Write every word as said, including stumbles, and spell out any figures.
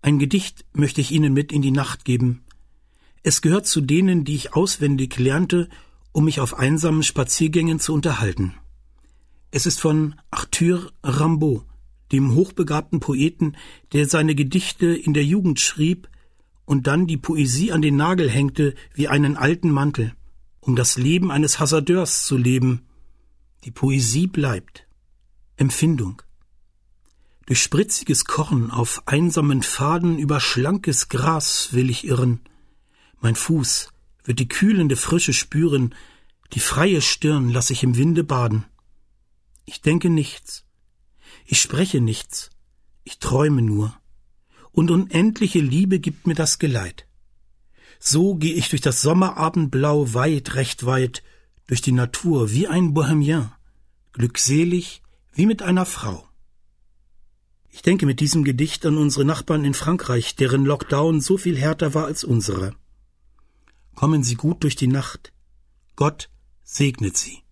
Ein Gedicht möchte ich Ihnen mit in die Nacht geben. Es gehört zu denen, die ich auswendig lernte, um mich auf einsamen Spaziergängen zu unterhalten. Es ist von Arthur Rimbaud, dem hochbegabten Poeten, der seine Gedichte in der Jugend schrieb und dann die Poesie an den Nagel hängte wie einen alten Mantel, um das Leben eines Hasardeurs zu leben. Die Poesie bleibt. Empfindung. Durch spritziges Korn auf einsamen Pfaden über schlankes Gras will ich irren. Mein Fuß wird die kühlende Frische spüren, die freie Stirn lass ich im Winde baden. Ich denke nichts, ich spreche nichts, ich träume nur, und unendliche Liebe gibt mir das Geleit. So geh ich durch das Sommerabendblau weit, recht weit, durch die Natur wie ein Bohemien, glückselig wie mit einer Frau. Ich denke mit diesem Gedicht an unsere Nachbarn in Frankreich, deren Lockdown so viel härter war als unsere. Kommen Sie gut durch die Nacht. Gott segnet Sie.